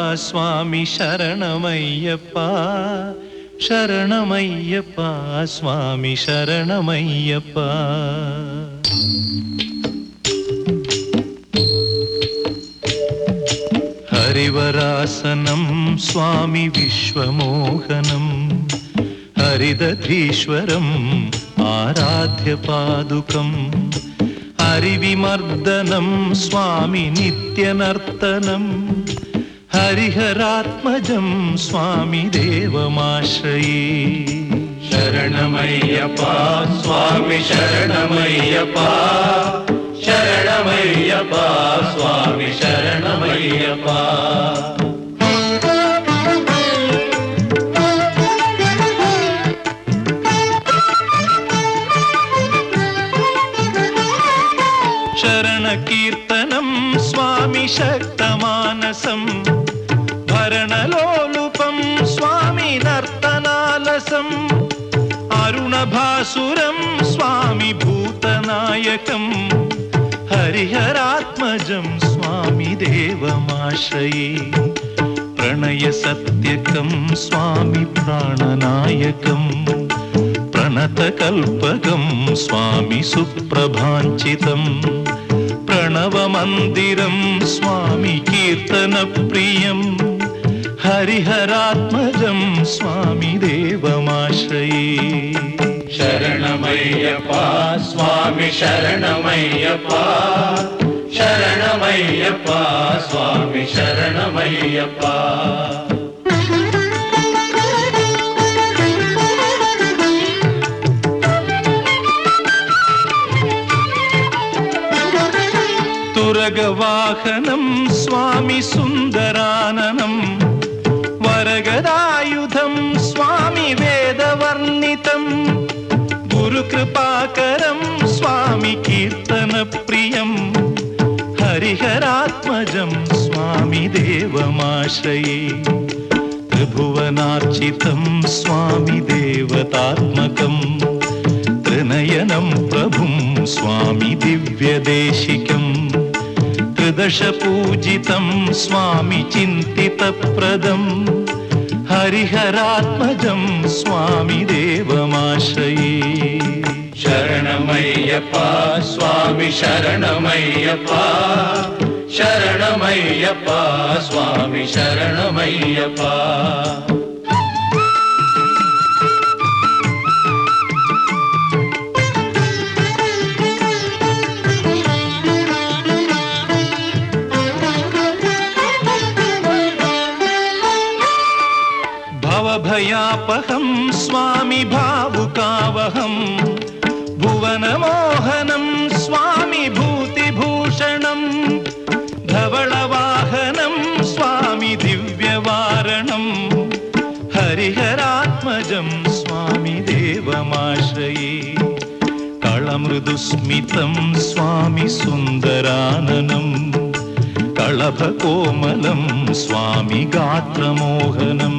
സ്വാമി ശരണമയ്യപ്പ ശരണമയ്യപ്പ സ്വാമി ശരണമയ്യപ്പ. ഹരിവരാസനം സ്വാമി വിശ്വമോഹനം ഹരിദധീശ്വരം ആരാധ്യപാദുകം ഹരിവിമർദ്ദനം സ്വാമി നിത്യനർത്തനം ഹരിഹരാത്മജം സ്വാമി ദേവമാശ്രയേ. ശരണമയ്യപ്പ സ്വാമി ശരണമയ്യപ്പ ശരണമയ്യപ്പ സ്വാമി ശരണമയ്യപ്പ. ശരണകീർത്തനം സ്വാമി ശക്തമാനസം ഭരണലോലുപം സ്വാമി നർത്തനാലസം അരുണഭാസുരം സ്വാമി ഭൂതനായകം ഹരിഹരാത്മജം സ്വാമി ദേവമാശ്രയേ. പ്രണയസത്യകം സ്വാമി പ്രാണനായകം പ്രണതകൽപകം സ്വാമി സുപ്രഭാഞ്ചിതം പ്രണവമന്ദിരം സ്വാമി കീർത്തനപ്രിയം ഹരിഹരാത്മജം സ്വാമി ദേവമാശ്രയേ. ശരണമയ്യപ്പ സ്വാമി ശരണമയ്യപ്പ ശരണമയ്യപ്പ സ്വാമി ശരണമയ്യപ്പ. തുരഗവാഹനം സ്വാമി സുന്ദരാനനം വരഗദായുധം സ്വാമി വേദവർണ്ണിതം ഗുരുകൃപാകരം സ്വാമി കീർത്തനപ്രിയം ഹരിഹരാത്മജം സ്വാമി ദേവമാശ്രയേ. ത്രിഭുവനാർച്ചിതം സ്വാമി ദേവതാത്മകം ത്രിനയനം പ്രഭും സ്വാമി ദിവ്യദേശികം ത്രിദശപൂജിതം സ്വാമി ചിന്തിതപ്രദം ഹരിഹരാത്മജം സ്വാമി ദേവമാശ്രയേ. ശരണമയ്യപ്പ സ്വാമി ശരണമയ്യപ്പ ശരണമയ്യപ്പ സ്വാമി ശരണമയ്യപ്പ. ഭവഭയാപഹം സ്വാമി ഭാവുകാവഹം ഭുവനമോഹനം സ്വാമി ഭൂതിഭൂഷണം ധവളവാഹനം സ്വാമി ദിവ്യവാരണം ഹരിഹരാത്മജം സ്വാമി ദേവമാശ്രയേ. കളമൃദുസ്മിതം സ്വാമി സുന്ദരാനനം കളഭകോമലം സ്വാമി ഗാത്രമോഹനം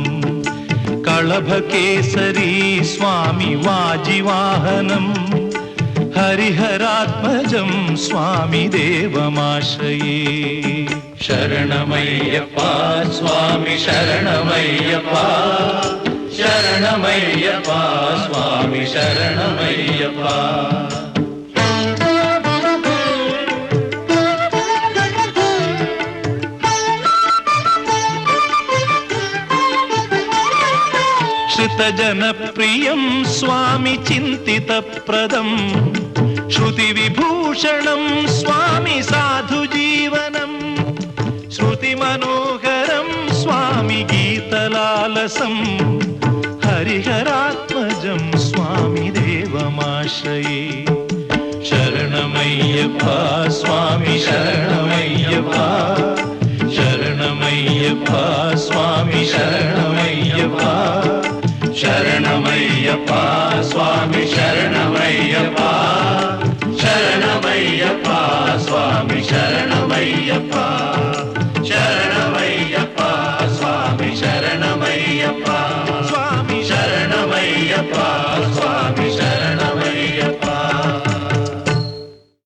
കളഭകേസരി സ്വാമി വാജിവാഹനം ഹരിഹരാത്മജം സ്വാമി ദേവമാശ്രയേ. ശരണമയ്യപ്പ സ്വാമി ശരണമയ്യപ്പ ശരണമയ്യപ്പ സ്വാമി ശരണമയ്യപ്പ. ശ്രുതജനപ്രിയം സ്വാമി ചിന്തിതപ്രദം ശ്രുതിവിഭൂഷണം സ്വാമി സാധുജീവനം ശ്രുതിമനോഹരം സ്വാമി ഗീതലാലസം ഹരിഹരാത്മജം സ്വാമി ദേവമാശ്രയേ. ശരണമയ്യപ്പ സ്വാമി ശരണമയ്യപ്പ ശരണമയ്യപ്പ സ്വാമി ശരണമയ്യപ്പ ശരണമയ്യപ്പ സ്വാമി ശരണമയ്യപ്പ ശരണമയ്യപ്പ സ്വാമി ശരണമയ്യപ്പ ശരണമയ്യപ്പ സ്വാമി ശരണമയ്യപ്പ സ്വാമി ശരണമയ്യപ്പ